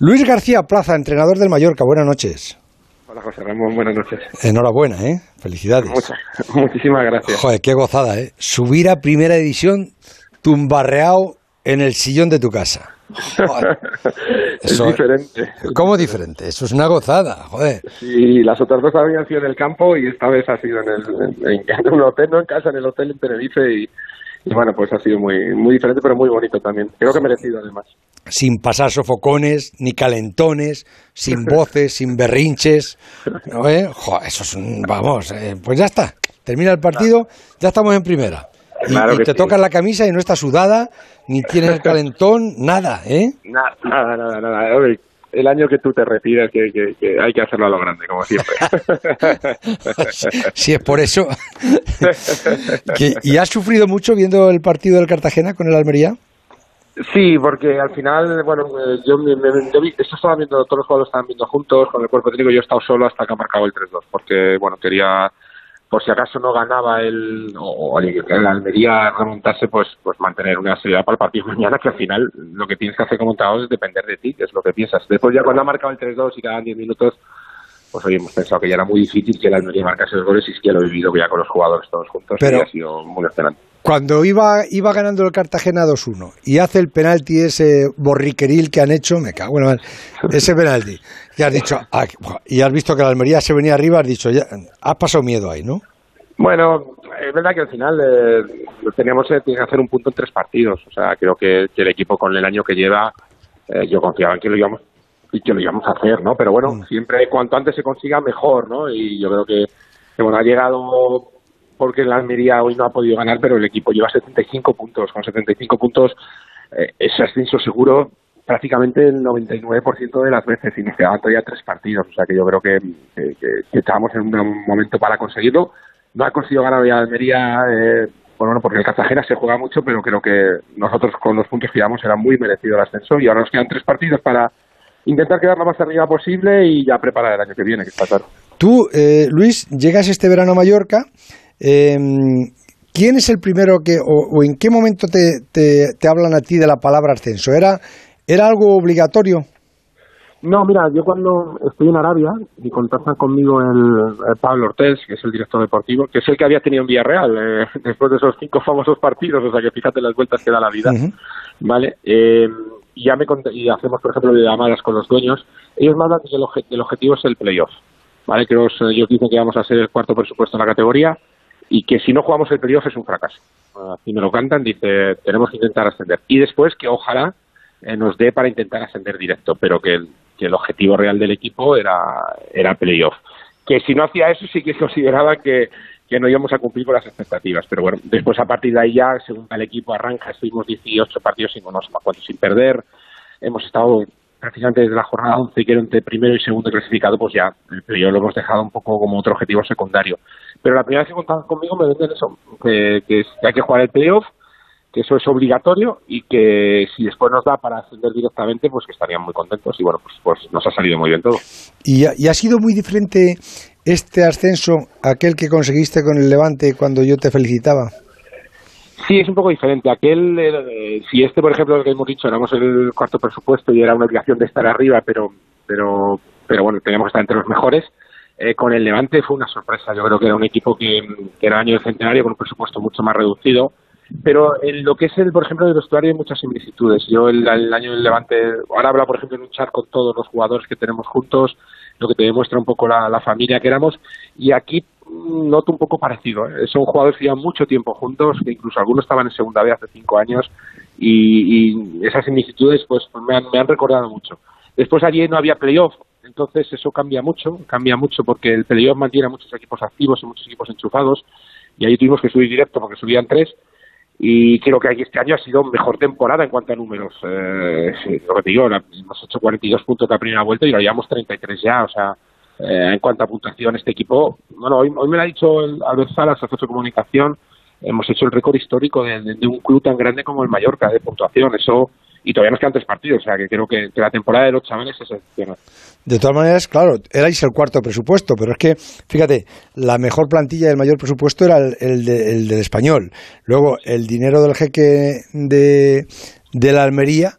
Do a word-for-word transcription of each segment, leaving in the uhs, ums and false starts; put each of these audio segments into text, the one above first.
Luis García Plaza, entrenador del Mallorca, buenas noches. Hola José Ramón, buenas noches. Enhorabuena, ¿eh? Felicidades. Muchas, muchísimas gracias. Joder, qué gozada, ¿eh? Subir a primera división tumbarreado en el sillón de tu casa. Joder. Eso, es diferente. ¿Cómo diferente? Eso es una gozada, joder. Sí, las otras dos habían sido en el campo y esta vez ha sido en, el, en, en un hotel, no en casa, en el hotel en Tenerife y, y bueno, pues ha sido muy, muy diferente pero muy bonito también. Creo que merecido además. Sin pasar sofocones, ni calentones, sin voces, sin berrinches. ¿No, eh? Joder, eso es un... Vamos, eh, pues ya está. Termina el partido, ya estamos en primera. Y, claro y te sí. tocas la camisa y no está sudada, ni tienes el calentón, nada, ¿eh? Nada, nada, nada, nada. Oye, el año que tú te retires, que, que, que hay que hacerlo a lo grande, como siempre. si, si es por eso. que, ¿Y has sufrido mucho viendo el partido del Cartagena con el Almería? Sí, porque al final, bueno, yo, me, me, yo vi, esto estaba viendo, todos los jugadores estaban viendo juntos, con el cuerpo técnico, yo he estado solo hasta que ha marcado el tres dos, porque, bueno, quería, por si acaso no ganaba el, o, o el Almería remontarse, pues pues mantener una seriedad para el partido de mañana, que al final lo que tienes que hacer como entrenador es depender de ti, que es lo que piensas. Después ya cuando ha marcado el tres dos y quedan diez minutos, pues hoy hemos pensado que ya era muy difícil que el Almería marcase los goles y es que ya lo he vivido ya con los jugadores todos juntos. Pero... y ha sido muy emocionante. Cuando iba iba ganando el Cartagena dos uno y hace el penalti ese borriqueril que han hecho, me cago en la madre, ese penalti, y has dicho, ah, y has visto que la Almería se venía arriba, has dicho, ya, has pasado miedo ahí, ¿no? Bueno, es verdad que al final eh, teníamos eh, que hacer un punto en tres partidos, o sea, creo que, que el equipo con el año que lleva, eh, yo confiaba en que lo íbamos y que lo íbamos a hacer, ¿no? Pero bueno, mm. siempre cuanto antes se consiga mejor, ¿no? Y yo creo que, que bueno, ha llegado... porque la Almería hoy no ha podido ganar, pero el equipo lleva setenta y cinco puntos. Con setenta y cinco puntos eh, es ascenso seguro prácticamente el noventa y nueve por ciento de las veces y nos quedaban todavía tres partidos. O sea que yo creo que, que, que estábamos en un momento para conseguirlo. No ha conseguido ganar hoy a Almería, eh, bueno, porque el Cartagena se juega mucho, pero creo que nosotros con los puntos que llevamos era muy merecido el ascenso y ahora nos quedan tres partidos para intentar quedar lo más arriba posible y ya preparar el año que viene, que está claro. Tú, eh, Luis, llegas este verano a Mallorca. Eh, ¿Quién es el primero que, o, o en qué momento te, te, te hablan a ti de la palabra ascenso? ¿Era, era algo obligatorio? No, mira, yo cuando estoy en Arabia y contactan conmigo el, el Pablo Ortiz, que es el director deportivo, que es el que había tenido en Villarreal eh, después de esos cinco famosos partidos, o sea que fíjate las vueltas que da la vida, uh-huh. ¿Vale? Eh, y ya me y hacemos, por ejemplo, llamadas con los dueños. Ellos me hablan que el, obje, el objetivo es el playoff, ¿vale? Que los, ellos dicen que vamos a ser el cuarto presupuesto en la categoría y que si no jugamos el playoff es un fracaso. Así me lo cantan, dice, tenemos que intentar ascender. Y después que ojalá eh, nos dé para intentar ascender directo, pero que el, que el objetivo real del equipo era, era playoff. Que si no hacía eso sí que consideraba que, que no íbamos a cumplir con las expectativas. Pero bueno, después a partir de ahí ya, según el equipo arranca, estuvimos dieciocho partidos sin, no sé cuánto, sin perder. Hemos estado prácticamente desde la jornada once, que era entre primero y segundo clasificado, pues ya el playoff lo hemos dejado un poco como otro objetivo secundario. Pero la primera vez que contaban conmigo me venden eso, que, que hay que jugar el playoff, que eso es obligatorio y que si después nos da para ascender directamente, pues que estarían muy contentos y bueno, pues, pues nos ha salido muy bien todo. ¿Y ha, y ha sido muy diferente este ascenso a aquel que conseguiste con el Levante cuando yo te felicitaba? Sí, es un poco diferente. Aquel, eh, si este, por ejemplo, lo que hemos dicho, éramos el cuarto presupuesto y era una obligación de estar arriba, pero pero pero bueno, teníamos que estar entre los mejores. Eh, con el Levante fue una sorpresa. Yo creo que era un equipo que, que era año de centenario con un presupuesto mucho más reducido. Pero en lo que es el, por ejemplo, del vestuario hay muchas similitudes. Yo el, el año del Levante, ahora habla, por ejemplo, de luchar con todos los jugadores que tenemos juntos, lo que te demuestra un poco la, la familia que éramos. Y aquí noto un poco parecido, ¿eh? Son jugadores que llevan mucho tiempo juntos, que incluso algunos estaban en segunda B hace cinco años y, y esas similitudes pues me han, me han recordado mucho. Después allí no había playoff, entonces eso cambia mucho, cambia mucho porque el playoff mantiene a muchos equipos activos y muchos equipos enchufados y ahí tuvimos que subir directo porque subían tres y creo que aquí este año ha sido mejor temporada en cuanto a números. Eh, sí, lo que te digo, hemos hecho cuarenta y dos puntos la primera vuelta y ahora llevamos treinta y tres ya, o sea, Eh, en cuanto a puntuación, este equipo, bueno, hoy, hoy me lo ha dicho el Albert Salas, socio de comunicación, hemos hecho el récord histórico de, de, de un club tan grande como el Mallorca de puntuación, eso, y todavía nos quedan tres partidos, o sea que creo que, que la temporada de los chavales es excepcional. De todas maneras, claro, erais el cuarto presupuesto, pero es que, fíjate, la mejor plantilla del mayor presupuesto era el, el, de, el del Español, luego el dinero del jeque de, de la Almería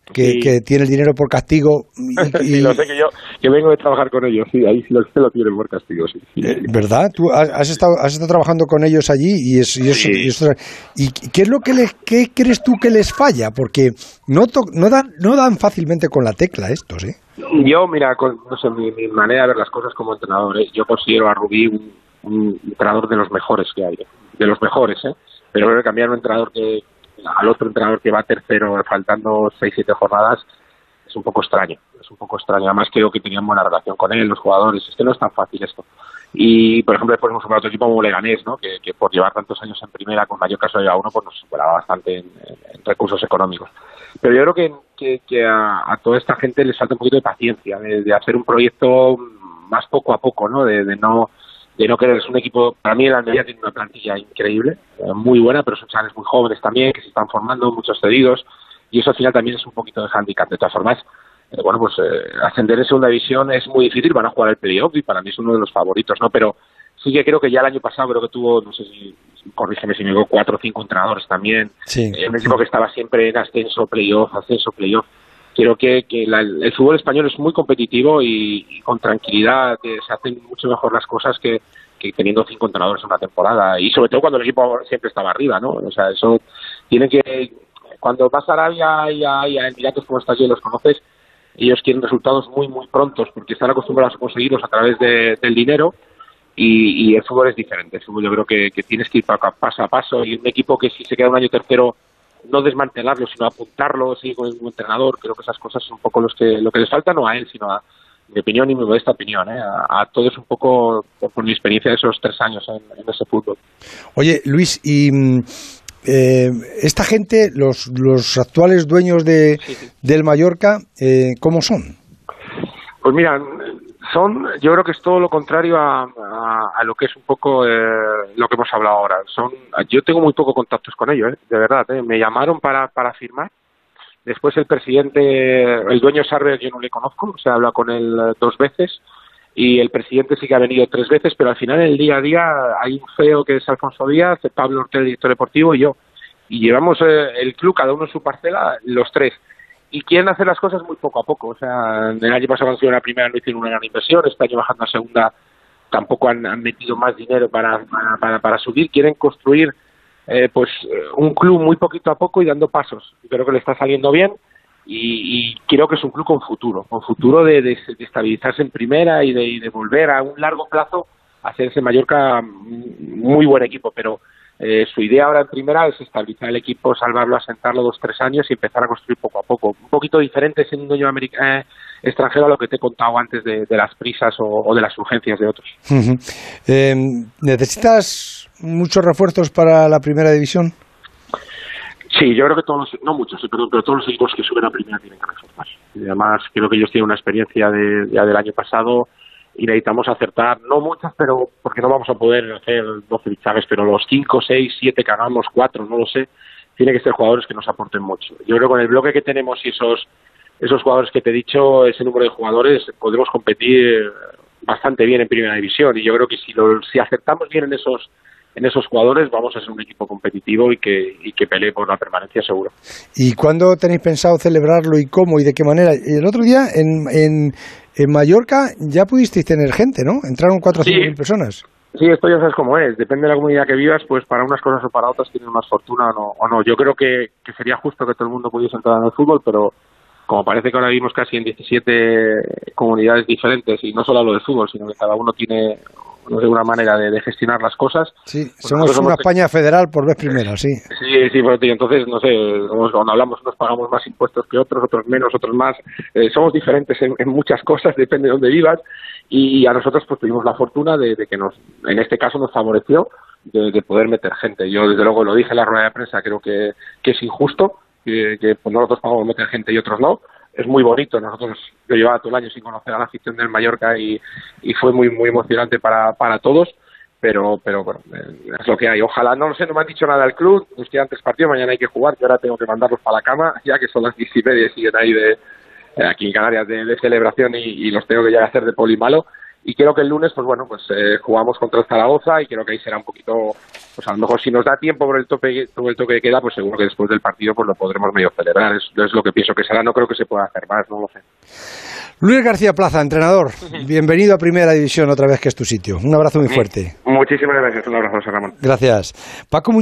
que, sí. que tiene el dinero por castigo. Y, y... sí, lo sé que yo, que vengo de trabajar con ellos, sí, ahí sí lo, lo tienen por castigo, sí. sí. Eh, ¿Verdad? Tú has, has, estado, has estado trabajando con ellos allí y es, y, eso, sí. y, eso, y ¿qué es lo que les, qué crees tú que les falla? Porque no, to, no, dan, no dan fácilmente con la tecla estos, ¿eh? Yo, mira, con, no sé, mi, mi manera de ver las cosas como entrenador, ¿eh? Yo considero a Rubí un, un entrenador de los mejores que hay, de los mejores, ¿eh? Pero creo que cambiar un entrenador que al otro entrenador que va tercero faltando seis, siete jornadas es un poco extraño, es un poco extraño. Además creo que tenían buena relación con él, los jugadores, es que no es tan fácil esto. Y, por ejemplo, después hemos superado otro equipo como Leganés, ¿no? Que, que por llevar tantos años en primera, con mayor caso de a uno, pues nos superaba bastante en, en recursos económicos. Pero yo creo que, que, que a, a toda esta gente les falta un poquito de paciencia, de, de hacer un proyecto más poco a poco, ¿no? De, de no de no querer, es un equipo, para mí el Almería tiene una plantilla increíble, eh, muy buena, pero son chavales muy jóvenes también, que se están formando, muchos cedidos, y eso al final también es un poquito de hándicap. De todas formas, eh, bueno, pues eh, ascender en segunda división es muy difícil, van a jugar el playoff y para mí es uno de los favoritos, ¿no? Pero sí que creo que ya el año pasado creo que tuvo, no sé si, corrígeme si me digo, cuatro o cinco entrenadores también, sí, eh, un sí. equipo que estaba siempre en ascenso, playoff, ascenso, playoff. Creo que, que la, el fútbol español es muy competitivo y, y con tranquilidad eh, se hacen mucho mejor las cosas que, que teniendo cinco entrenadores en una temporada, y sobre todo cuando el equipo siempre estaba arriba, ¿no? O sea, eso tiene que, cuando vas a Arabia y a, y a Emiratos como estás y los conoces, ellos quieren resultados muy muy prontos porque están acostumbrados a conseguirlos a través de, del dinero, y, y el fútbol es diferente. El fútbol yo creo que, que tienes que ir paso a paso, y un equipo que si se queda un año tercero, no desmantelarlo, sino apuntarlo, sí, con un entrenador. Creo que esas cosas son un poco los que lo que les falta, no a él, sino a mi opinión y mi modesta opinión, ¿eh? a, a todos un poco por, por mi experiencia de esos tres años en, en ese fútbol. Oye, Luis, y eh, esta gente, los, los actuales dueños de, sí, sí. del Mallorca, eh, ¿cómo son? Pues mira, son, yo creo que es todo lo contrario a, a, a lo que es un poco eh, lo que hemos hablado ahora. Son, yo tengo muy poco contactos con ellos, ¿eh? De verdad, ¿eh? Me llamaron para, para firmar. Después el presidente, el dueño Sarver, yo no le conozco, o sea, habla con él dos veces, y el presidente sí que ha venido tres veces, pero al final en el día a día hay un feo que es Alfonso Díaz, Pablo Ortega, director deportivo, y yo. Y llevamos eh, el club, cada uno en su parcela, los tres. Y quieren hacer las cosas muy poco a poco. O sea, el año pasado cuando estuvieron en la primera no hicieron una gran inversión, este año bajando a segunda tampoco han, han metido más dinero para, para, para, para subir. Quieren construir eh, pues un club muy poquito a poco y dando pasos. Creo que le está saliendo bien y, y creo que es un club con futuro, con futuro de, de, de estabilizarse en primera y de, y de volver a un largo plazo a ser ese Mallorca muy buen equipo, pero Eh, su idea ahora en primera es estabilizar el equipo, salvarlo, asentarlo dos, tres años y empezar a construir poco a poco. Un poquito diferente siendo un dueño americano, eh, extranjero a lo que te he contado antes de, de las prisas o, o de las urgencias de otros. Uh-huh. eh, ¿Necesitas muchos refuerzos para la primera división? Sí, yo creo que todos los, no muchos, sí, perdón, pero todos los equipos que suben a primera tienen que reforzar. Y además creo que ellos tienen una experiencia de, ya del año pasado y necesitamos acertar, no muchas, pero porque no vamos a poder hacer doce fichajes, pero los cinco, seis, siete que hagamos, cuatro, no lo sé, tiene que ser jugadores que nos aporten mucho. Yo creo que con el bloque que tenemos y esos esos jugadores que te he dicho, ese número de jugadores, podemos competir bastante bien en primera división, y yo creo que si lo, si acertamos bien en esos en esos jugadores vamos a ser un equipo competitivo y que y que pelee por la permanencia seguro. ¿Y cuándo tenéis pensado celebrarlo y cómo y de qué manera? El otro día en, en, en Mallorca ya pudisteis tener gente, ¿no? Entraron cuatro o cinco mil personas. Sí, esto ya sabes cómo es. Depende de la comunidad que vivas, pues para unas cosas o para otras tienes más fortuna o no. O no. Yo creo que, que sería justo que todo el mundo pudiese entrar en el fútbol, pero como parece que ahora vivimos casi en diecisiete comunidades diferentes, y no solo hablo de fútbol, sino que cada uno tiene no sé, una manera de, de gestionar las cosas. Sí, pues somos una España federal por vez primera, sí. Sí, sí, bueno, entonces, no sé, cuando hablamos unos pagamos más impuestos que otros, otros menos, otros más. Eh, somos diferentes en, en muchas cosas, depende de dónde vivas, y a nosotros pues tuvimos la fortuna de, de que nos, en este caso nos favoreció de, de poder meter gente. Yo desde luego lo dije en la rueda de prensa, creo que, que es injusto, que, que pues nosotros pagamos meter gente y otros no. Es muy bonito, nosotros, yo llevaba todo el año sin conocer a la afición del Mallorca y, y fue muy muy emocionante para, para todos, pero pero bueno, es lo que hay. Ojalá, no lo sé, no me han dicho nada del club, nos quedan tres partidos, mañana hay que jugar, yo ahora tengo que mandarlos para la cama, ya que son las diez y media y siguen ahí de, aquí en Canarias de, de celebración y, y los tengo que ya hacer de poli malo, y creo que el lunes, pues bueno, pues eh, jugamos contra el Zaragoza y creo que ahí será un poquito, pues a lo mejor si nos da tiempo por el tope, por el toque que queda, pues seguro que después del partido pues lo podremos medio celebrar, es, es lo que pienso que será, no creo que se pueda hacer más, no lo sé. Luis García Plaza, entrenador, bienvenido a Primera División otra vez, que es tu sitio. Un abrazo muy fuerte. Muchísimas gracias, un abrazo, José Ramón. Gracias. Paco Muñoz.